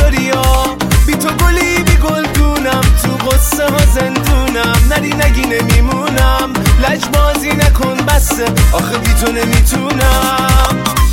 نذاریا، بی تو گلی بی گلدونم، تو قصه ها زندونم، نری نگی نمیمونم، لجبازی نکن بسه آخه بی تو نمیتونم.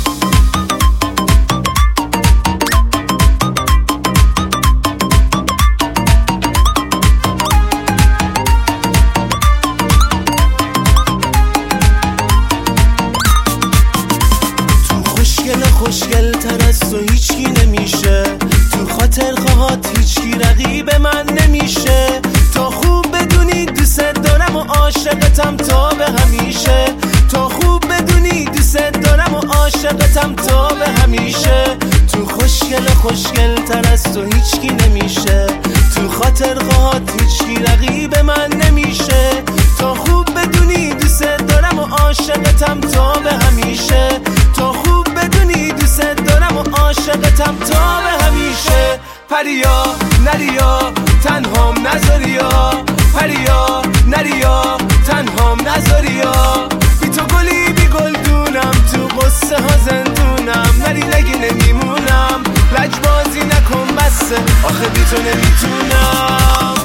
خوشگل تر از تو هیچکی نمیشه، تو خاطر خواهات هیچکی رقیب من نمیشه، تا خوب بدونی دوست دارم و عاشقتم تا به همیشه، تا خوب بدونی دوست دارم و عاشقتم تا به همیشه. تو خوشگل تر از تو هیچکی نمیشه، تو خاطر خواهات هیچکی رقیب من نمیشه، تا خوب بدونی دوست دارم و عاشقتم تا به همیشه، تا خوب بدونی دوست دارم و عاشقتم تا به همیشه. پریا نریا تنهام نذاریا، پریا نریا تنهام نذاریا، بی تو گلی بی گلدونم، تو قصه ها زندونم، نری نگی نمیمونم، لجبازی نکن بسه آخه بی تو نمیتونم.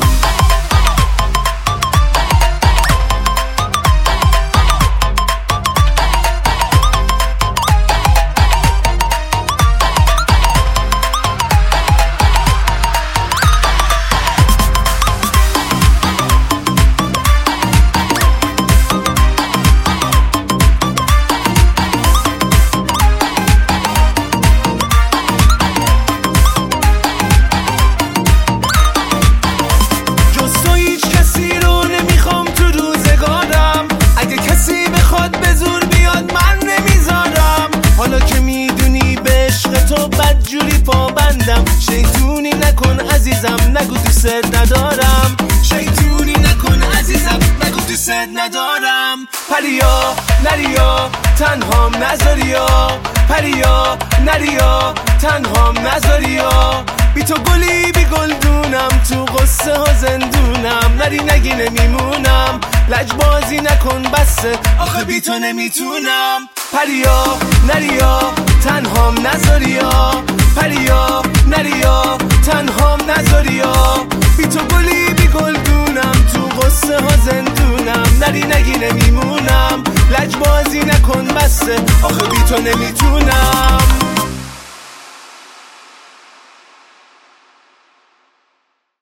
شیطونی نکن عزیزم نگو دوست ندارم، شیطونی نکن عزیزم نگو دوست ندارم. پریا نریا تنهام نذاریا، پریا نریا تنهام نذاریا، بی تو گلی بی گلدونم، تو قصه ها زندونم، نری نگی نمیمونم، لجبازی نکن بسه آخه بی تو نمیتونم. پریا نریا تنهام نذاریا، پریا نریا